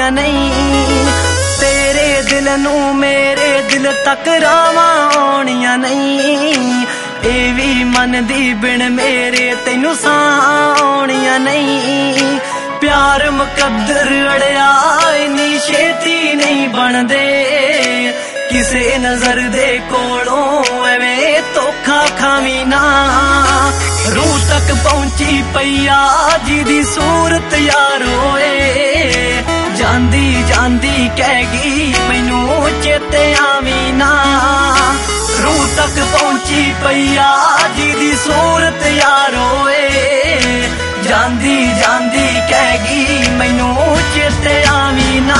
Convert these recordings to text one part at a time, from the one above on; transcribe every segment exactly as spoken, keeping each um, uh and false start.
ਆਉਣੀਆਂ ਨਹੀਂ। ਤੇਰੇ ਦਿਲ ਨੂੰ ਮੇਰੇ ਦਿਲ ਤੱਕ ਰਾਵਾਂ ਆਉਣੀਆਂ ਨਹੀਂ। ਇਹ ਵੀ ਮੰਨਦੀ ਬਿਨ ਮੇਰੇ ਤੈਨੂੰ ਸਾਹ ਆਉਣੀਆਂ ਨਹੀਂ। ਪਿਆਰ ਮੁਕੱਦਰ ਅੜਿਆ ਇੰਨੀ ਛੇਤੀ ਨਹੀਂ ਬਣਦੇ। ਕਿਸੇ ਨਜ਼ਰ ਦੇ ਕੋਲੋਂ ਐਵੇਂ ਧੋਖਾ ਖਾਵੀਂ ਨਾ। ਰੂਹ ਤੱਕ ਪਹੁੰਚੀ ਪਈਆ ਜਿਹਦੀ ਸੂਰਤ ਯਾਰ ਓਏ। ਜਾਂਦੀ ਜਾਂਦੀ ਕਹਿ ਗਈ ਮੈਨੂੰ ਚੇਤੇ ਆਵੀਂ ਨਾ। ਰੂਹ ਤੱਕ ਪਹੁੰਚੀ ਪਈਆ ਜਿਹਦੀ ਸੂਰਤ ਯਾਰ ਓਏ। ਜਾਂਦੀ ਜਾਂਦੀ ਕਹਿ ਗਈ ਮੈਨੂੰ ਚੇਤੇ ਆਵੀਂ ਨਾ।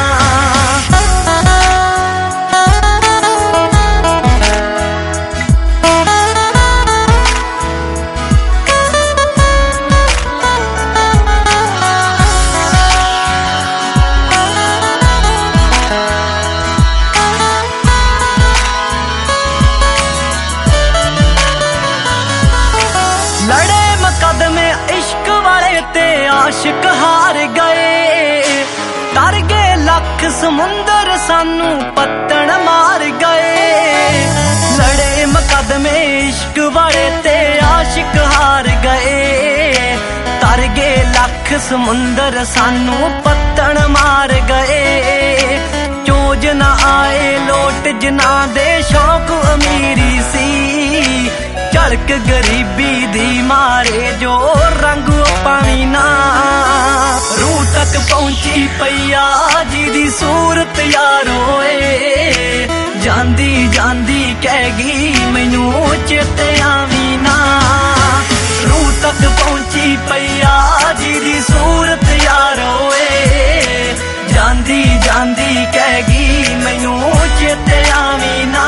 लड़े मुकदमे इश्क वाले ते आशिक हार गए। तर गए लख समुंदर सानू पत्तन मार गए। लड़े मुकदमे इश्क वाले ते आशिक हार गए। तर गए लख समुंदर सानू पत्तन मार गए। चोज ना आए लोट जिना दे शौक अमीरी सी। झलक गरीबी दी मारे जो रंग पावी ना। रूह तक पहुंची पईया जिहदी सूरत यार ओए। जांदी जांदी कह गई मैनू चेते आवी ना। रूह तक पहुंची पईया जिहदी सूरत यार ओए। जांदी जांदी कह गई मैनू चेते आवी ना।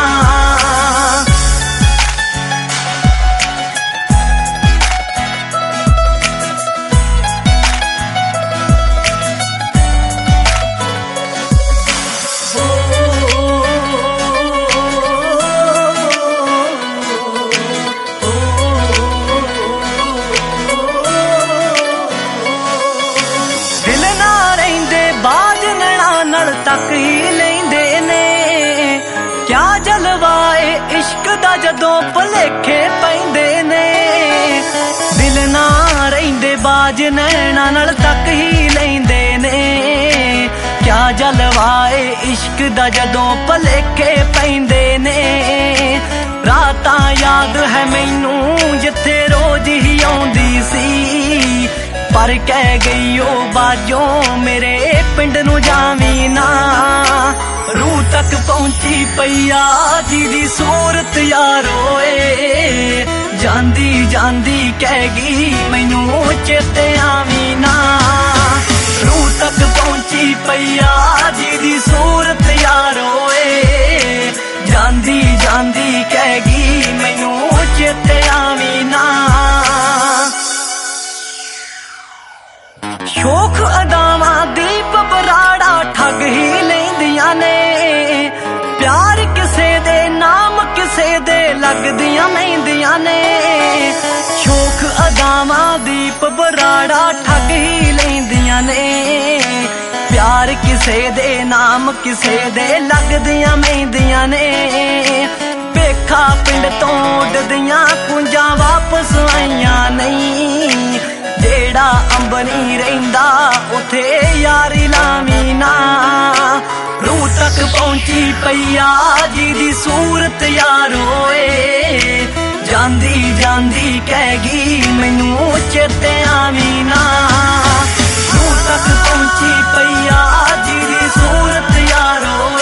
तक ही लेंदे ने क्या जलवाए इश्क दा जदों भुलेखे पैंदे ने। दिल ना रहिंदे बाज नैना नाल तक ही लेंदे ने। क्या जलवाए इश्क दा जदों भुलेखे पैंदे ने। रातां याद है मैनू जिथे रोज ही आउंदी सी। पर कह गई ओ बाजों मेरे पिंड नू जावी ना। रूह तक पहुंची पईया जिहदी सूरत यार ओए। जांदी जांदी कह गई मैनू चेते आवी ना। रूह तक पहुंची पईया जिहदी सूरत यार ओए। जांदी जांदी कह गई मैनू चेते आवी ना। शोख अदावां दीप बराड़ा ठग ही लैंदियां ने। प्यार किसे दे नाम किसे दे लगदियां मेहंदियां ने। शोख अदावां दीप बराड़ा ठग ही लैंदियां ने। प्यार किसे दे नाम किसे दे लगदियां मेहंदियां ने। भेखा पिंड तो उडदियां कुंजां वापस आईयां नहीं। जेड़ा अंब नहीं रहिंदा उथे यारी लावी ना। रूह तक पहुंची पईया जिहदी सूरत यार ओए। जांदी जांदी कह गई मैनू चेते आवी ना। रूह तक पहुंची पईया जिहदी सूरत यार ओए।